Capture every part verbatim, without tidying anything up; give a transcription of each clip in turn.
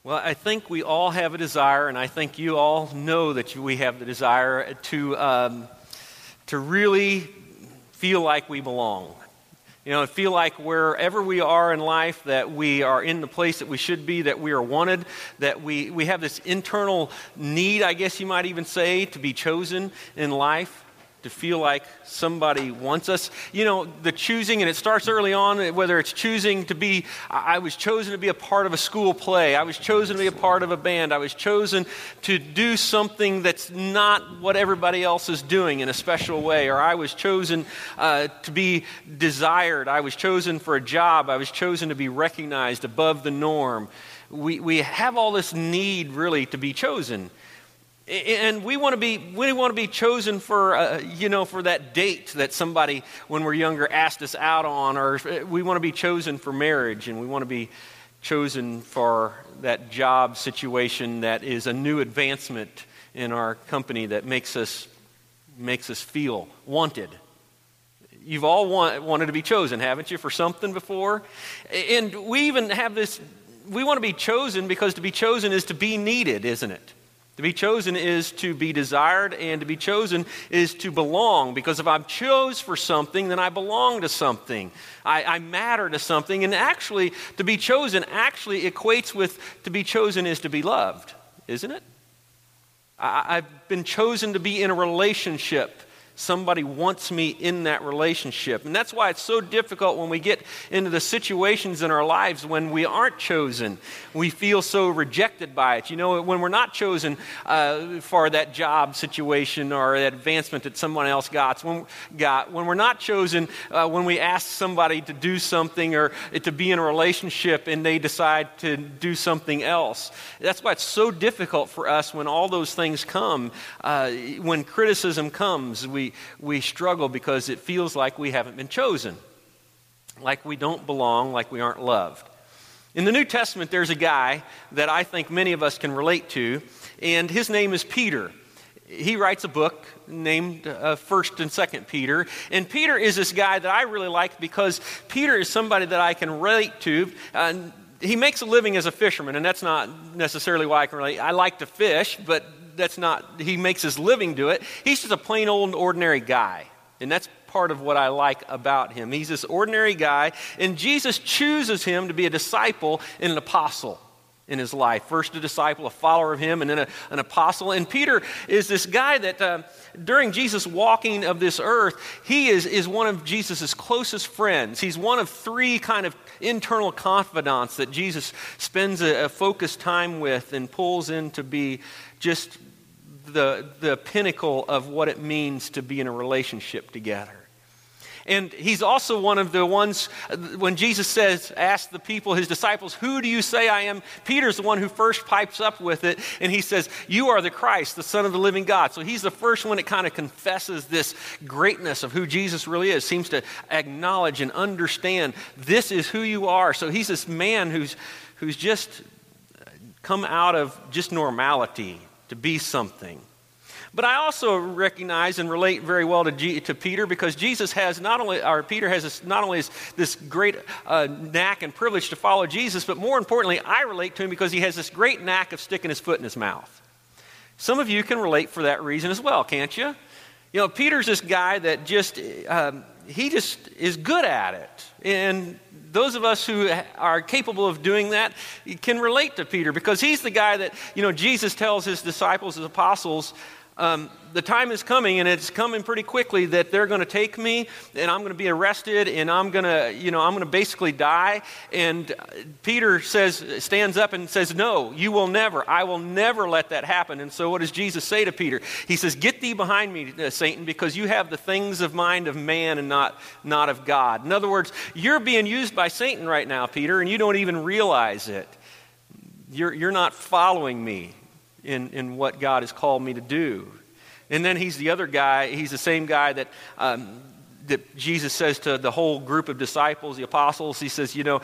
Well, I think we all have a desire, and I think you all know that you, we have the desire to um, to really feel like we belong. You know, feel like wherever we are in life, that we are in the place that we should be, that we are wanted, that we, we have this internal need, I guess you might even say, to be chosen in life. To feel like somebody wants us. You know, the choosing, and it starts early on, whether it's choosing to be, I was chosen to be a part of a school play. I was chosen to be a part of a band. I was chosen to do something that's not what everybody else is doing in a special way. Or I was chosen uh, to be desired. I was chosen for a job. I was chosen to be recognized above the norm. We, we have all this need, really, to be chosen. And we want to be we want to be chosen for uh, you know for that date that somebody when we're younger asked us out on, or we want to be chosen for marriage, and we want to be chosen for that job situation that is a new advancement in our company that makes us makes us feel wanted. You've all want, wanted to be chosen, haven't you, for something before? And we even have this. We want to be chosen because to be chosen is to be needed, isn't it? To be chosen is to be desired, and to be chosen is to belong. Because if I'm chose for something, then I belong to something. I, I matter to something. And actually, to be chosen actually equates with to be chosen is to be loved, isn't it? I, I've been chosen to be in a relationship. Somebody wants me in that relationship. And that's why it's so difficult when we get into the situations in our lives when we aren't chosen. We feel so rejected by it. You know, when we're not chosen uh, for that job situation or that advancement that someone else got, when, got, when we're not chosen, uh, when we ask somebody to do something or to be in a relationship and they decide to do something else. That's why it's so difficult for us when all those things come. Uh, when criticism comes, we We struggle because it feels like we haven't been chosen, like we don't belong, like we aren't loved. In the New Testament, there's a guy that I think many of us can relate to, and his name is Peter. He writes a book named uh, First and Second Peter, and Peter is this guy that I really like because Peter is somebody that I can relate to. Uh, he makes a living as a fisherman, and that's not necessarily why I can relate. I like to fish, but that's not, he makes his living do it. He's just a plain old ordinary guy. And that's part of what I like about him. He's this ordinary guy, and Jesus chooses him to be a disciple and an apostle in his life. First a disciple, a follower of him, and then a, an apostle. And Peter is this guy that uh, during Jesus' walking of this earth, he is, is one of Jesus' closest friends. He's one of three kind of internal confidants that Jesus spends a, a focused time with and pulls in to be just the, the pinnacle of what it means to be in a relationship together. And he's also one of the ones, when Jesus says, ask the people, his disciples, who do you say I am? Peter's the one who first pipes up with it, and he says, you are the Christ, the Son of the living God. So he's the first one that kind of confesses this greatness of who Jesus really is, seems to acknowledge and understand this is who you are. So he's this man who's who's just come out of just normality to be something. But I also recognize and relate very well to, G, to Peter because Jesus has not only, or Peter has this, not only this, this great uh, knack and privilege to follow Jesus, but more importantly, I relate to him because he has this great knack of sticking his foot in his mouth. Some of you can relate for that reason as well, can't you? You know, Peter's this guy that just, um, he just is good at it. And those of us who are capable of doing that can relate to Peter because he's the guy that, you know, Jesus tells his disciples, his apostles, Um, the time is coming, and it's coming pretty quickly, that they're going to take me, and I'm going to be arrested, and I'm going to, you know, I'm going to basically die. And Peter says, stands up and says, no, you will never. I will never let that happen. And so what does Jesus say to Peter? He says, get thee behind me, uh, Satan, because you have the things of mind of man and not, not of God. In other words, you're being used by Satan right now, Peter, and you don't even realize it. You're, you're not following me in, in what God has called me to do. And then he's the other guy, he's the same guy that um, that Jesus says to the whole group of disciples, the apostles, he says, you know,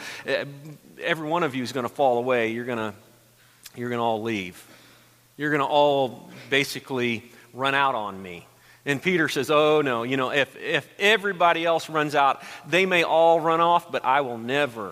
every one of you is going to fall away. You're going to you're going to all leave. You're going to all basically run out on me. And Peter says, oh no, you know, if if everybody else runs out, they may all run off, but I will never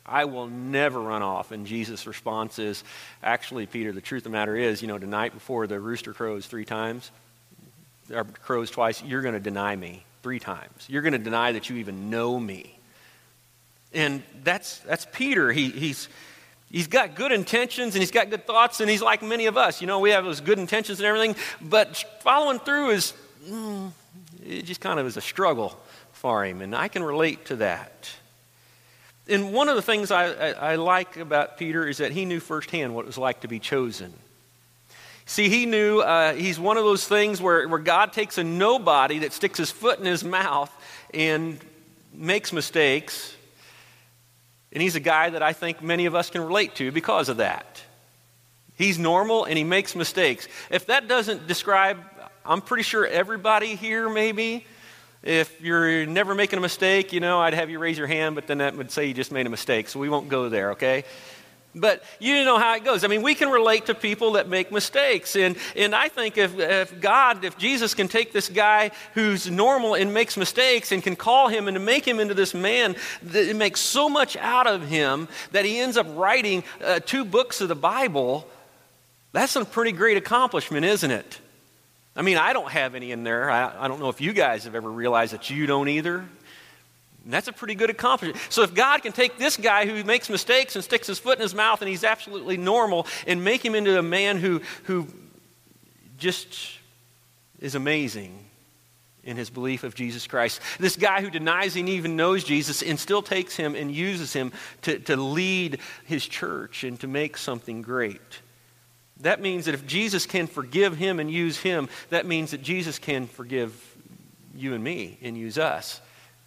I will never run off. And Jesus' response is, actually, Peter, the truth of the matter is, you know, tonight before the rooster crows three times, or crows twice, you're going to deny me three times. You're going to deny that you even know me. And that's that's Peter. He, he's he's got good intentions and he's got good thoughts, and he's like many of us. You know, we have those good intentions and everything, but following through is, mm, it just kind of is a struggle for him, and I can relate to that. And one of the things I, I, I like about Peter is that he knew firsthand what it was like to be chosen. See, he knew uh, he's one of those things where, where God takes a nobody that sticks his foot in his mouth and makes mistakes. And he's a guy that I think many of us can relate to because of that. He's normal and he makes mistakes. If that doesn't describe, I'm pretty sure everybody here maybe, if you're never making a mistake, you know, I'd have you raise your hand, but then that would say you just made a mistake, so we won't go there, okay? But you know how it goes. I mean, we can relate to people that make mistakes. And, and I think if, if God, if Jesus can take this guy who's normal and makes mistakes and can call him and to make him into this man that it makes so much out of him that he ends up writing uh, two books of the Bible, that's a pretty great accomplishment, isn't it? I mean, I don't have any in there. I, I don't know if you guys have ever realized that you don't either. And that's a pretty good accomplishment. So if God can take this guy who makes mistakes and sticks his foot in his mouth and he's absolutely normal and make him into a man who, who just is amazing in his belief of Jesus Christ. This guy who denies he even knows Jesus and still takes him and uses him to, to lead his church and to make something great. That means that if Jesus can forgive him and use him, that means that Jesus can forgive you and me and use us.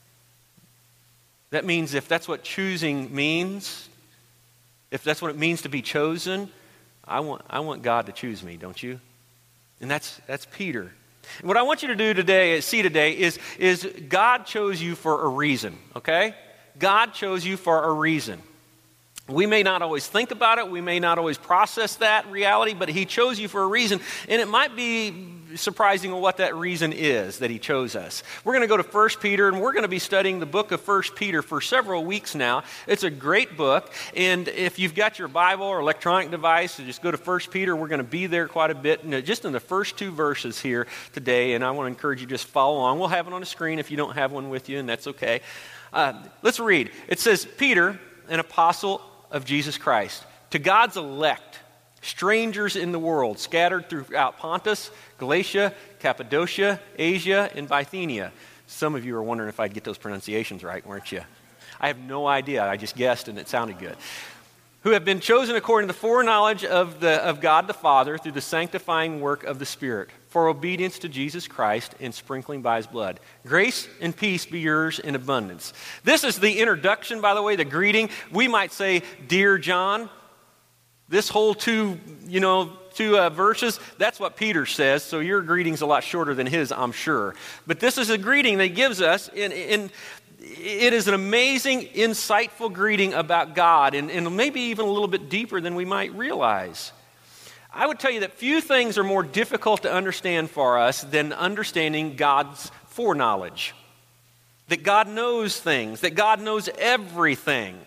That means if that's what choosing means, if that's what it means to be chosen, I want I want God to choose me, don't you? And that's that's Peter. And what I want you to do today, see today, is, is God chose you for a reason, okay? God chose you for a reason. We may not always think about it. We may not always process that reality, but he chose you for a reason. And it might be surprising what that reason is that he chose us. We're going to go to First Peter, and we're going to be studying the book of First Peter for several weeks now. It's a great book. And if you've got your Bible or electronic device, just go to First Peter. We're going to be there quite a bit, just in the first two verses here today. And I want to encourage you to just follow along. We'll have it on the screen if you don't have one with you, and that's okay. Uh, let's read. It says, Peter, an apostle of Jesus Christ, to God's elect, strangers in the world, scattered throughout Pontus, Galatia, Cappadocia, Asia, and Bithynia. Some of you are wondering if I'd get those pronunciations right, weren't you? I have no idea. I just guessed and it sounded good. Who have been chosen according to the foreknowledge of, the, of God the Father through the sanctifying work of the Spirit, for obedience to Jesus Christ and sprinkling by his blood. Grace and peace be yours in abundance. This is the introduction, by the way, the greeting. We might say, Dear John. This whole two, you know, two uh, verses, that's what Peter says, so your greeting's a lot shorter than his, I'm sure. But this is a greeting that he gives us, and, and it is an amazing, insightful greeting about God, and, and maybe even a little bit deeper than we might realize. I would tell you that few things are more difficult to understand for us than understanding God's foreknowledge. That God knows things, that God knows everything.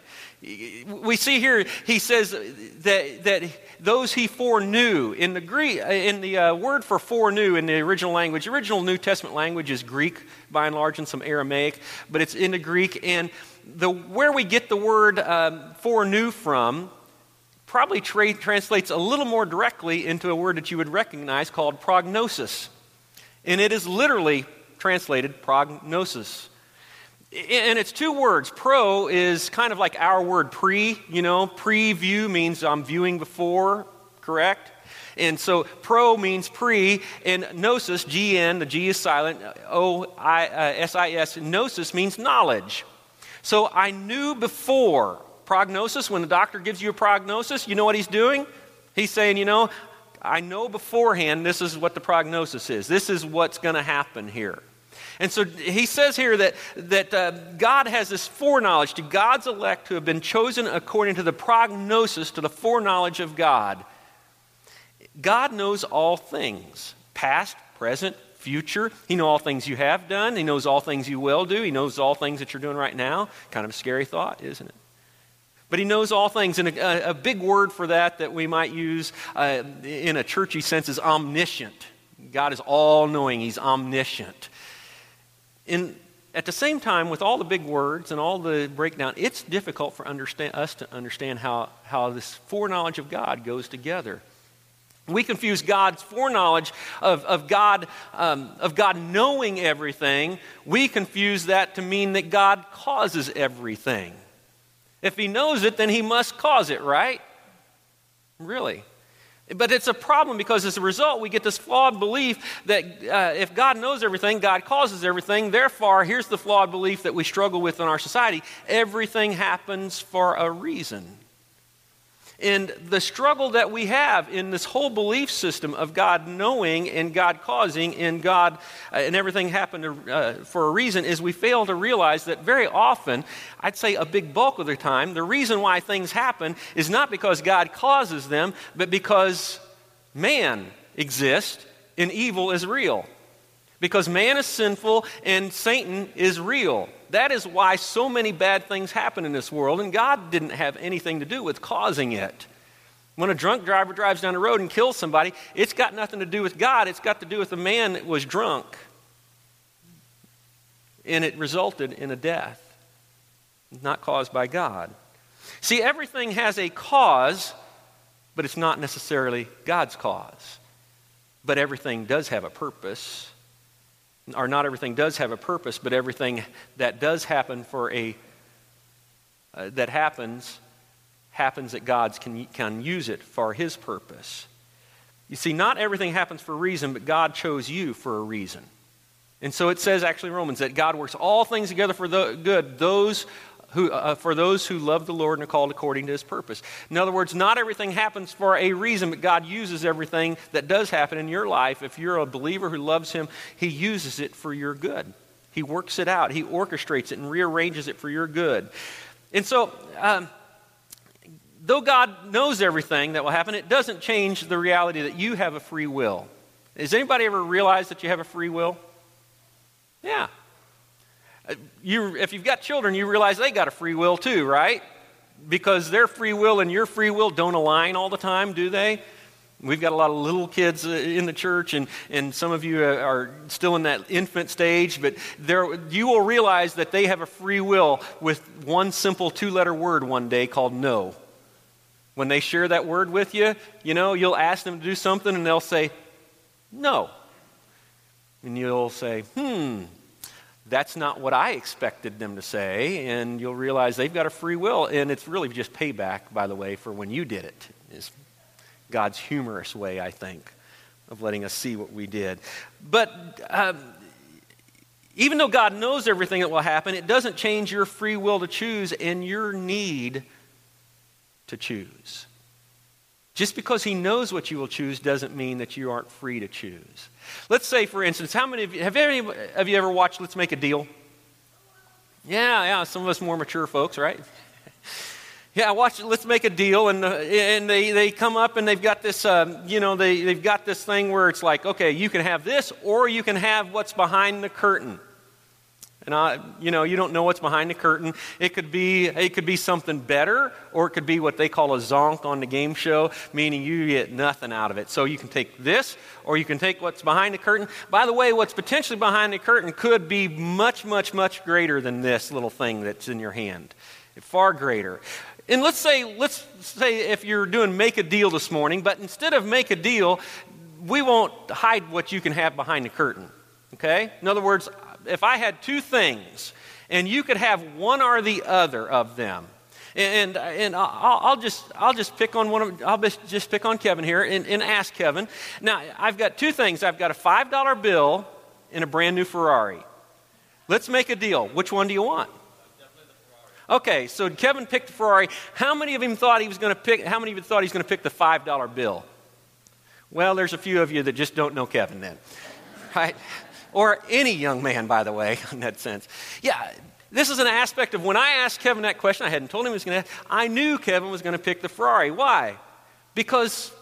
We see here, he says that that those he foreknew. In the Greek, in the uh, word for foreknew in the original language, original New Testament language is Greek by and large and some Aramaic, but it's in the Greek. And the where we get the word um, foreknew from probably tra- translates a little more directly into a word that you would recognize called prognosis. And it is literally translated prognosis. And it's two words. Pro is kind of like our word pre, you know. Preview means I'm viewing before, correct? And so pro means pre, and gnosis, G N, the G is silent, O I S I S, gnosis means knowledge. So I knew before. Prognosis, when the doctor gives you a prognosis, you know what he's doing? He's saying, you know, I know beforehand this is what the prognosis is. This is what's going to happen here. And so he says here that, that uh, God has this foreknowledge to God's elect who have been chosen according to the prognosis, to the foreknowledge of God. God knows all things, past, present, future. He knows all things you have done. He knows all things you will do. He knows all things that you're doing right now. Kind of a scary thought, isn't it? But he knows all things. And a, a big word for that that we might use uh, in a churchy sense is omniscient. God is all-knowing. He's omniscient. In, at the same time, with all the big words and all the breakdown, it's difficult for understand, us to understand how, how this foreknowledge of God goes together. We confuse God's foreknowledge of, of, God, um, of God knowing everything. We confuse that to mean that God causes everything. If he knows it, then he must cause it, right? Really. But it's a problem because as a result, we get this flawed belief that uh, if God knows everything, God causes everything. Therefore, here's the flawed belief that we struggle with in our society. Everything happens for a reason. And the struggle that we have in this whole belief system of God knowing and God causing and God uh, and everything happened to, uh, for a reason is we fail to realize that very often, I'd say a big bulk of the time, the reason why things happen is not because God causes them, but because man exists and evil is real. Because man is sinful and Satan is real. That is why so many bad things happen in this world, and God didn't have anything to do with causing it. When a drunk driver drives down the road and kills somebody, it's got nothing to do with God. It's got to do with the man that was drunk. And it resulted in a death, not caused by God. See, everything has a cause, but it's not necessarily God's cause. But everything does have a purpose. Or not everything does have a purpose, but everything that does happen for a uh, that happens happens that God can can use it for his purpose. You see, not everything happens for a reason, but God chose you for a reason. And so it says actually in Romans that God works all things together for the good, those who uh, for those who love the Lord and are called according to his purpose. In other words, not everything happens for a reason, but God uses everything that does happen in your life. If you're a believer who loves him, he uses it for your good. He works it out. He orchestrates it and rearranges it for your good. And so, um, though God knows everything that will happen, it doesn't change the reality that you have a free will. Has anybody ever realized that you have a free will? Yeah. You, if you've got children, you realize they got a free will too, right? Because their free will and your free will don't align all the time, do they? We've got a lot of little kids in the church, and, and some of you are still in that infant stage, but there, you will realize that they have a free will with one simple two-letter word one day called no. When they share that word with you, you know, you'll ask them to do something, and they'll say, no. And you'll say, hmm, that's not what I expected them to say, and you'll realize they've got a free will, and it's really just payback, by the way, for when you did it. It's God's humorous way, I think, of letting us see what we did. But um, even though God knows everything that will happen, it doesn't change your free will to choose and your need to choose. Just because he knows what you will choose doesn't mean that you aren't free to choose. Let's say, for instance, how many of you, have any of you ever watched Let's Make a Deal? Yeah, yeah, some of us more mature folks, right? Yeah, watch Let's Make a Deal, and uh, and they, they come up and they've got this, um, you know, they, they've got this thing where it's like, okay, you can have this or you can have what's behind the curtain. And I, you know, you don't know what's behind the curtain. It could be, it could be something better, or it could be what they call a zonk on the game show, meaning you get nothing out of it. So you can take this, or you can take what's behind the curtain. By the way, what's potentially behind the curtain could be much, much, much greater than this little thing that's in your hand. Far greater. And let's say, let's say if you're doing Make a Deal this morning, but instead of Make a Deal, we won't hide what you can have behind the curtain. Okay? In other words, if I had two things, and you could have one or the other of them, and and I'll, I'll just I'll just pick on one of I'll just pick on Kevin here and, and ask Kevin. Now I've got two things. I've got a five dollar bill and a brand new Ferrari. Let's make a deal. Which one do you want? Okay, so Kevin picked the Ferrari. How many of him thought he was going to pick? How many of you thought he was going to pick the five dollar bill? Well, there's a few of you that just don't know Kevin then, right? Or any young man, by the way, in that sense. Yeah, this is an aspect of when I asked Kevin that question, I hadn't told him he was going to ask, I knew Kevin was going to pick the Ferrari. Why? Because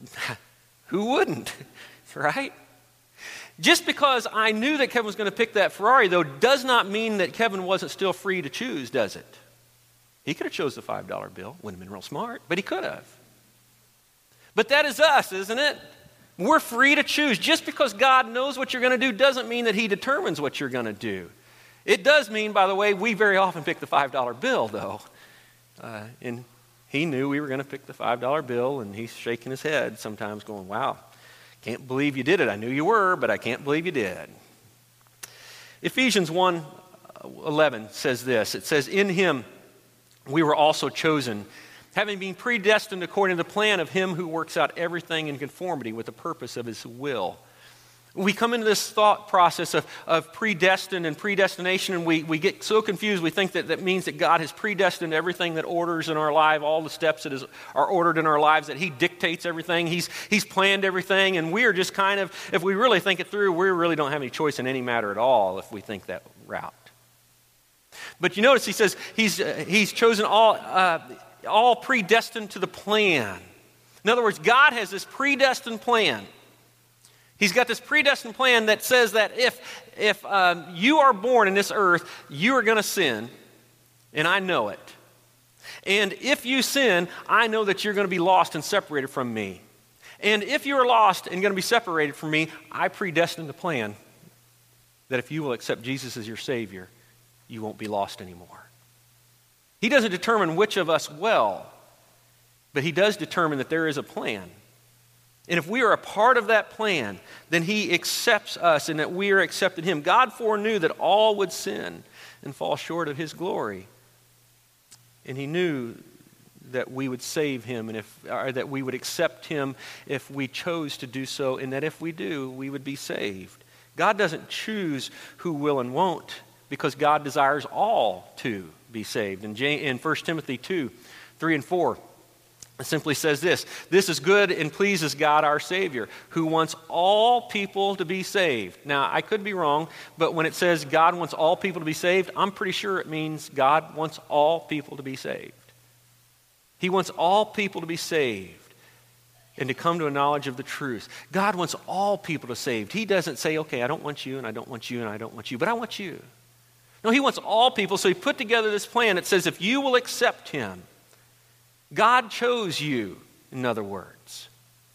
who wouldn't, right? Just because I knew that Kevin was going to pick that Ferrari, though, does not mean that Kevin wasn't still free to choose, does it? He could have chose the five dollar bill. Wouldn't have been real smart, but he could have. But that is us, isn't it? We're free to choose. Just because God knows what you're going to do doesn't mean that he determines what you're going to do. It does mean, by the way, we very often pick the five dollar bill, though. Uh, and he knew we were going to pick the five dollar bill, and he's shaking his head sometimes going, wow, can't believe you did it. I knew you were, but I can't believe you did. Ephesians one eleven says this. It says, in him we were also chosen, having been predestined according to the plan of him who works out everything in conformity with the purpose of his will. We come into this thought process of, of predestined and predestination, and we, we get so confused. We think that that means that God has predestined everything that orders in our life, all the steps that is, are ordered in our lives, that he dictates everything, he's, he's planned everything, and we're just kind of, if we really think it through, we really don't have any choice in any matter at all if we think that route. But you notice he says he's, uh, he's chosen all, uh, all predestined to the plan. In other words, God has this predestined plan. He's got this predestined plan that says that if, if um, you are born in this earth, you are going to sin, and I know it. And if you sin, I know that you're going to be lost and separated from me. And if you are lost and going to be separated from me, I predestined the plan that if you will accept Jesus as your Savior, you won't be lost anymore. He doesn't determine which of us will, but he does determine that there is a plan. And if we are a part of that plan, then he accepts us and that we are accepted him. God foreknew that all would sin and fall short of his glory. And he knew that we would save him and if or that we would accept him if we chose to do so, and that if we do, we would be saved. God doesn't choose who will and won't, because God desires all to be saved. In, in First Timothy two, three and four, it simply says this: this is good and pleases God our Savior, who wants all people to be saved. Now, I could be wrong, but when it says God wants all people to be saved, I'm pretty sure it means God wants all people to be saved. He wants all people to be saved and to come to a knowledge of the truth. God wants all people to be saved. He doesn't say, okay, I don't want you, and I don't want you, and I don't want you, but I want you. No, he wants all people, so he put together this plan that says if you will accept him, God chose you, in other words.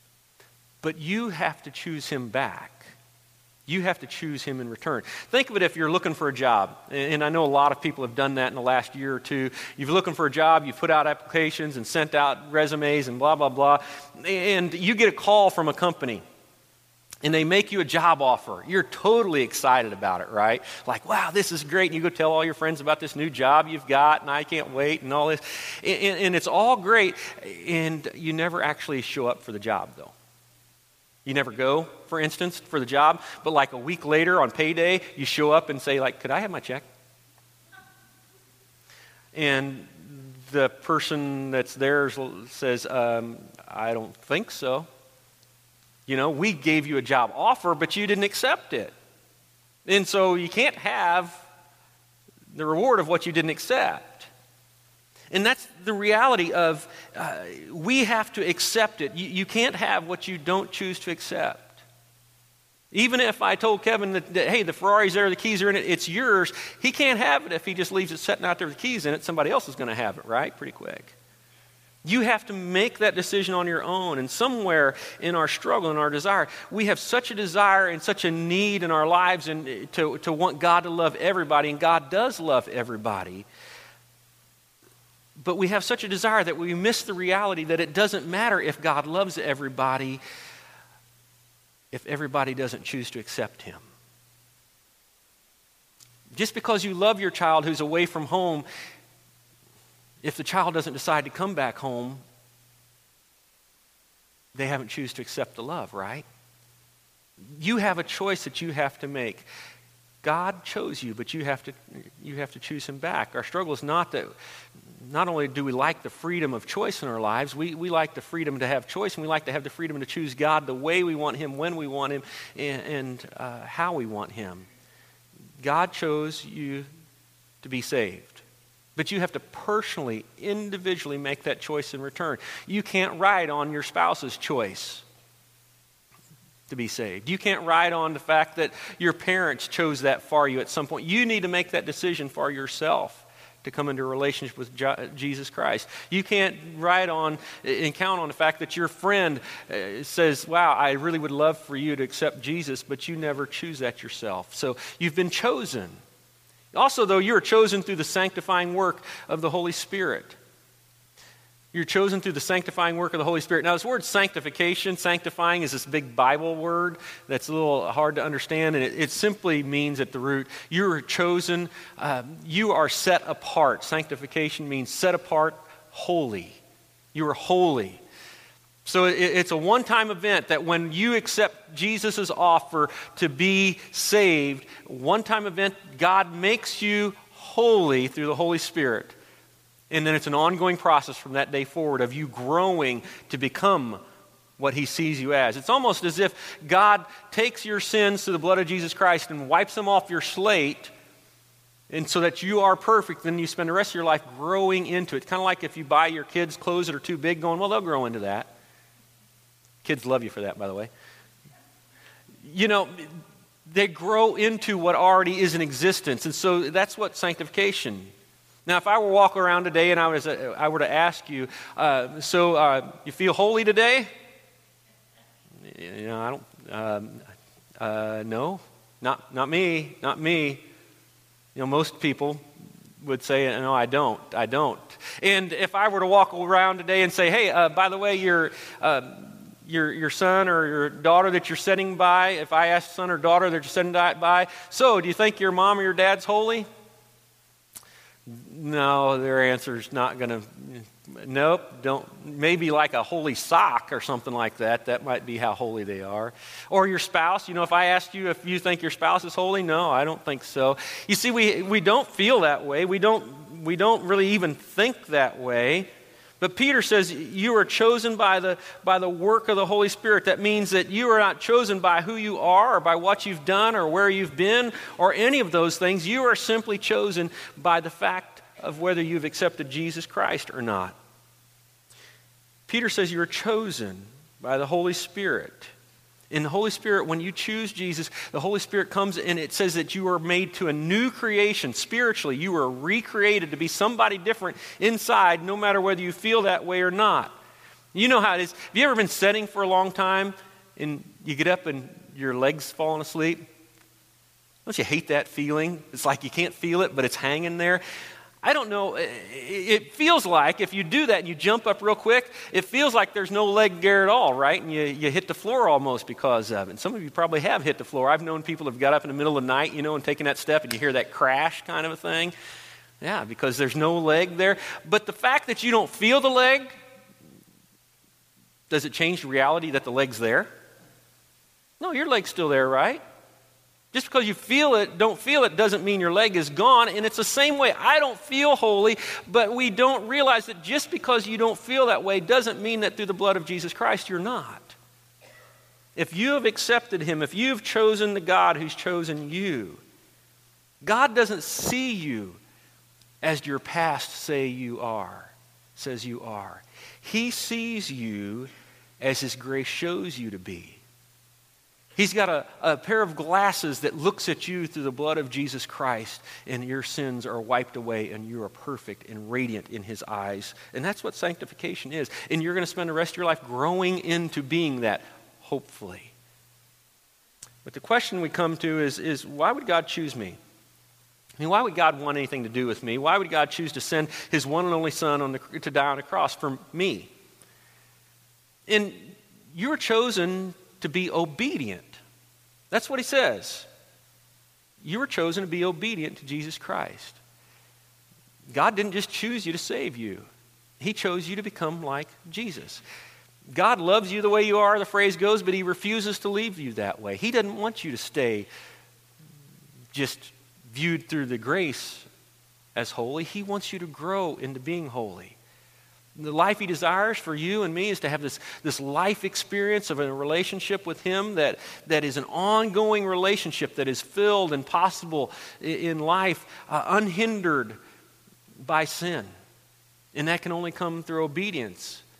But you have to choose him back. You have to choose him in return. Think of it if you're looking for a job. And I know a lot of people have done that in the last year or two. You're looking for a job, you've put out applications and sent out resumes and blah, blah, blah. And you get a call from a company. And they make you a job offer. You're totally excited about it, right? Like, wow, this is great. And you go tell all your friends about this new job you've got, and I can't wait, and all this. And, and it's all great. And you never actually show up for the job, though. You never go, for instance, for the job. But like a week later on payday, you show up and say, like, could I have my check? And the person that's there says, um, I don't think so. You know, we gave you a job offer, but you didn't accept it. And so you can't have the reward of what you didn't accept. And that's the reality of uh, we have to accept it. You, you can't have what you don't choose to accept. Even if I told Kevin that, that, hey, the Ferrari's there, the keys are in it, it's yours, he can't have it if he just leaves it sitting out there with the keys in it. Somebody else is going to have it, right? Pretty quick. You have to make that decision on your own. And somewhere in our struggle and our desire, we have such a desire and such a need in our lives and to, to want God to love everybody, and God does love everybody. But we have such a desire that we miss the reality that it doesn't matter if God loves everybody if everybody doesn't choose to accept him. Just because you love your child who's away from home, if the child doesn't decide to come back home, they haven't chosen to accept the love, right? You have a choice that you have to make. God chose you, but you have to you have to choose him back. Our struggle is not that not only do we like the freedom of choice in our lives, we, we like the freedom to have choice, and we like to have the freedom to choose God the way we want him, when we want him, and, and uh, how we want him. God chose you to be saved. But you have to personally, individually make that choice in return. You can't ride on your spouse's choice to be saved. You can't ride on the fact that your parents chose that for you at some point. You need to make that decision for yourself to come into a relationship with Jo- Jesus Christ. You can't ride on and count on the fact that your friend uh, says, wow, I really would love for you to accept Jesus, but you never choose that yourself. So you've been chosen. Also, though, you are chosen through the sanctifying work of the Holy Spirit. You're chosen through the sanctifying work of the Holy Spirit. Now, this word sanctification, sanctifying, is this big Bible word that's a little hard to understand, and it, it simply means at the root, you are chosen, uh, you are set apart. Sanctification means set apart, holy. You are holy. So it, it's a one-time event that when you accept Jesus' offer to be saved, one-time event, God makes you holy through the Holy Spirit. And then it's an ongoing process from that day forward of you growing to become what he sees you as. It's almost as if God takes your sins through the blood of Jesus Christ and wipes them off your slate, and so that you are perfect. Then you spend the rest of your life growing into it. It's kind of like if you buy your kids clothes that are too big, going, well, they'll grow into that. Kids love you for that, by the way. You know, they grow into what already is in existence. And so that's what sanctification. Now, if I were to walk around today and I was, uh, I were to ask you, uh, so uh, you feel holy today? You know, I don't, um, uh, no, not not me, not me. You know, most people would say, no, I don't, I don't. And if I were to walk around today and say, hey, uh, by the way, your, uh, your, your son or your daughter that you're sitting by, if I ask son or daughter that you're sitting by, so do you think your mom or your dad's holy? No, their answer's not going to, nope, don't, maybe like a holy sock or something like that. That might be how holy they are. Or your spouse, you know, if I asked you if you think your spouse is holy, no, I don't think so. You see, we, we don't feel that way. We don't, we don't really even think that way. But Peter says you are chosen by the, by the work of the Holy Spirit. That means that you are not chosen by who you are or by what you've done or where you've been or any of those things. You are simply chosen by the fact of whether you've accepted Jesus Christ or not. Peter says you are chosen by the Holy Spirit. In the Holy Spirit, when you choose Jesus, the Holy Spirit comes and it says that you are made to a new creation spiritually. You are recreated to be somebody different inside, no matter whether you feel that way or not. You know how it is. Have you ever been sitting for a long time and you get up and your legs falling asleep? Don't you hate that feeling? It's like you can't feel it, but it's hanging there. I don't know, it feels like if you do that and you jump up real quick, it feels like there's no leg there at all, right? And you, you hit the floor almost because of it. And some of you probably have hit the floor. I've known people who've got up in the middle of the night, you know, and taken that step and you hear that crash kind of a thing. Yeah, because there's no leg there. But the fact that you don't feel the leg, does it change the reality that the leg's there? No, your leg's still there, right? Just because you feel it, don't feel it, doesn't mean your leg is gone. And it's the same way. I don't feel holy, but we don't realize that just because you don't feel that way doesn't mean that through the blood of Jesus Christ you're not. If you have accepted him, if you've chosen the God who's chosen you, God doesn't see you as your past say you are, says you are. He sees you as his grace shows you to be. He's got a, a pair of glasses that looks at you through the blood of Jesus Christ, and your sins are wiped away, and you are perfect and radiant in his eyes. And that's what sanctification is. And you're going to spend the rest of your life growing into being that, hopefully. But the question we come to is, is why would God choose me? I mean, why would God want anything to do with me? Why would God choose to send his one and only son on the, to die on the cross for me? And you're chosen to be obedient. That's what he says. You were chosen to be obedient to Jesus Christ. God didn't just choose you to save you. He chose you to become like Jesus. God loves you the way you are, the phrase goes, but he refuses to leave you that way. He doesn't want you to stay just viewed through the grace as holy. He wants you to grow into being holy. The life he desires for you and me is to have this, this life experience of a relationship with him that, that is an ongoing relationship that is filled and possible in life, uh, unhindered by sin. And that can only come through obedience.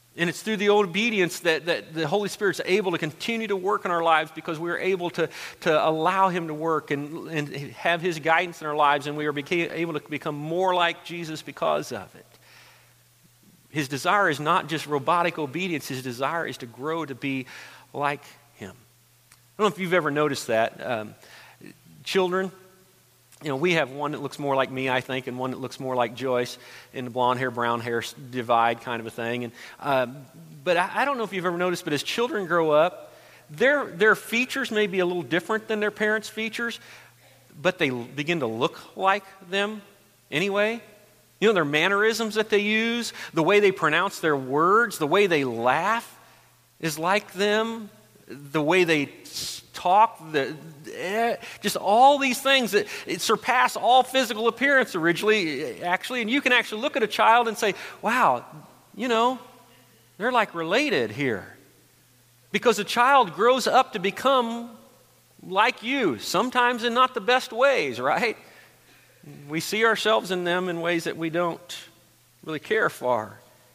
And it's through the obedience that, that the Holy Spirit's able to continue to work in our lives, because we're able to, to allow Him to work and, and have His guidance in our lives, and we are beca- able to become more like Jesus because of it. His desire is not just robotic obedience. His desire is to grow to be like Him. I don't know if you've ever noticed that. Um, children, you know, we have one that looks more like me, I think, and one that looks more like Joyce in the blonde hair, brown hair divide kind of a thing. And um, But I, I don't know if you've ever noticed, but as children grow up, their, their features may be a little different than their parents' features, but they begin to look like them anyway. You know, their mannerisms that they use, the way they pronounce their words, the way they laugh is like them, the way they talk, the, eh, just all these things that it surpass all physical appearance originally, actually. And you can actually look at a child and say, wow, you know, they're like related here. Because a child grows up to become like you, sometimes in not the best ways, right? We see ourselves in them in ways that we don't really care for.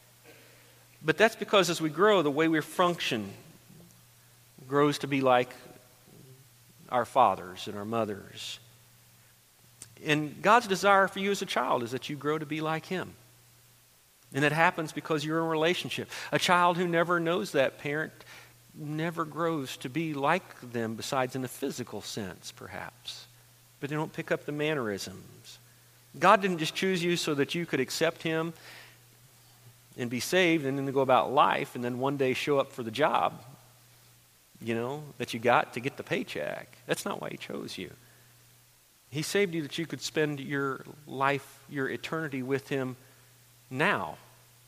But that's because as we grow, the way we function grows to be like our fathers and our mothers. And God's desire for you as a child is that you grow to be like Him. And it happens because you're in a relationship. A child who never knows that parent never grows to be like them, besides in a physical sense, perhaps. But they don't pick up the mannerisms. God didn't just choose you so that you could accept Him and be saved and then go about life and then one day show up for the job, you know, that you got to get the paycheck. That's not why He chose you. He saved you that you could spend your life, your eternity with Him now.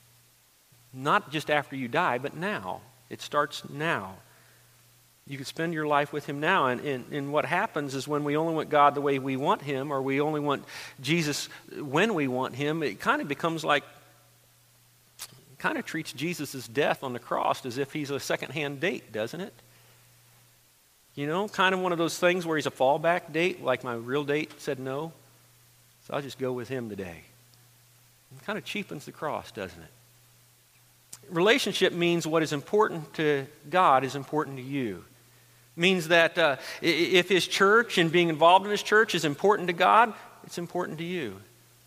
Not just after you die, but now. It starts now. You can spend your life with Him now. And, and, and what happens is when we only want God the way we want Him, or we only want Jesus when we want Him, it kind of becomes like, kind of treats Jesus' death on the cross as if He's a second-hand date, doesn't it? You know, kind of one of those things where He's a fallback date, like my real date said no, so I'll just go with Him today. It kind of cheapens the cross, doesn't it? Relationship means what is important to God is important to you. Means that uh, if His church and being involved in His church is important to God, it's important to you.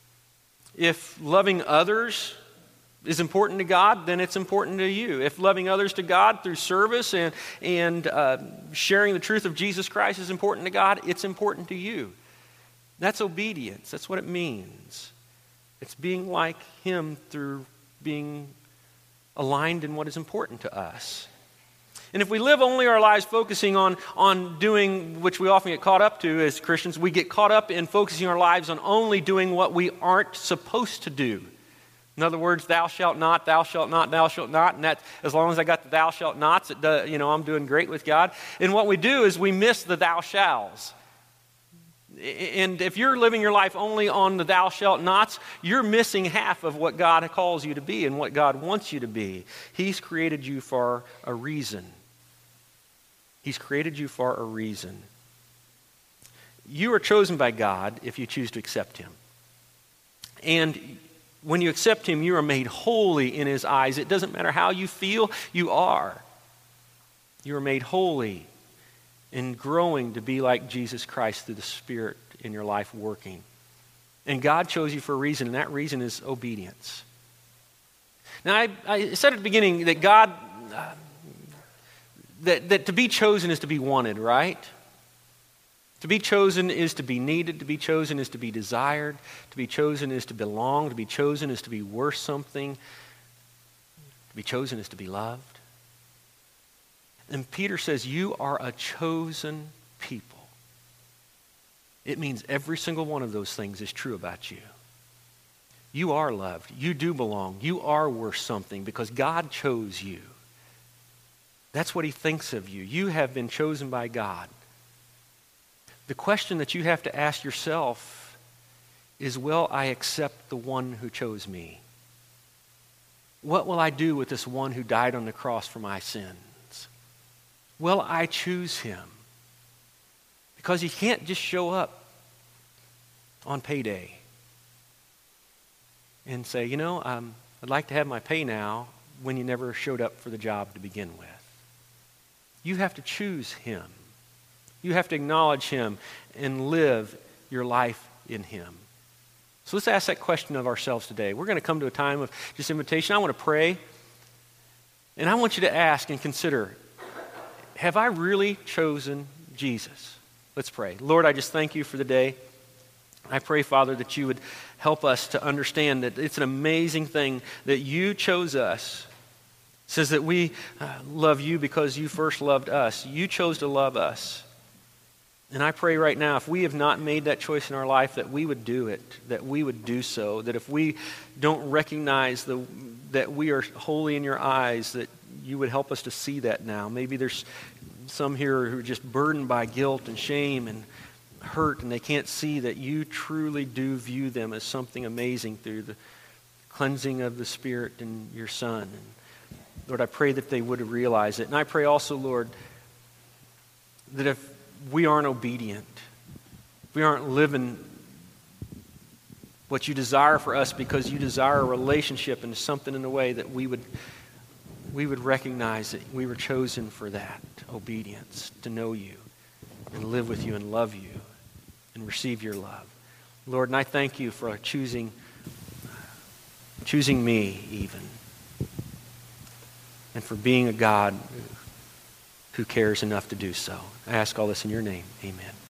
If loving others is important to God, then it's important to you. If loving others to God through service and, and uh, sharing the truth of Jesus Christ is important to God, it's important to you. That's obedience. That's what it means. It's being like Him through being aligned in what is important to us. And if we live only our lives focusing on, on doing, which we often get caught up to as Christians, we get caught up in focusing our lives on only doing what we aren't supposed to do. In other words, thou shalt not, thou shalt not, thou shalt not, and that, as long as I got the thou shalt nots, it does, you know, I'm doing great with God. And what we do is we miss the thou shalls. And if you're living your life only on the thou shalt nots, you're missing half of what God calls you to be and what God wants you to be. He's created you for a reason. He's created you for a reason. You are chosen by God if you choose to accept Him. And when you accept Him, you are made holy in His eyes. It doesn't matter how you feel, you are. You are made holy and growing to be like Jesus Christ through the Spirit in your life working. And God chose you for a reason, and that reason is obedience. Now, I, I said at the beginning that God, uh, that, that to be chosen is to be wanted, right? To be chosen is to be needed. To be chosen is to be desired. To be chosen is to belong. To be chosen is to be worth something. To be chosen is to be loved. And Peter says, you are a chosen people. It means every single one of those things is true about you. You are loved. You do belong. You are worth something because God chose you. That's what He thinks of you. You have been chosen by God. The question that you have to ask yourself is, will I accept the one who chose me? What will I do with this one who died on the cross for my sins? Will I choose Him? Because He can't just show up on payday and say, you know, um, I'd like to have my pay now, when you never showed up for the job to begin with. You have to choose him. You have to acknowledge him and live your life in him. So let's ask that question of ourselves today. We're going to come to a time of just invitation. I want to pray. And I want you to ask and consider, have I really chosen Jesus? Let's pray. Lord, I just thank you for the day. I pray, Father, that you would help us to understand that it's an amazing thing that you chose us. It says that we uh, love you because you first loved us. You chose to love us. And I pray right now, if we have not made that choice in our life, that we would do it, that we would do so, that if we don't recognize the, that we are holy in your eyes, that you would help us to see that now. Maybe there's some here who are just burdened by guilt and shame and hurt, and they can't see that you truly do view them as something amazing through the cleansing of the Spirit in your Son. And Lord, I pray that they would realize it. And I pray also, Lord, that if we aren't obedient, if we aren't living what you desire for us because you desire a relationship and something in the way that we would we would recognize that we were chosen for that obedience, to know you and live with you and love you and receive your love. Lord, and I thank you for choosing choosing me even, and for being a God who cares enough to do so. I ask all this in your name. Amen.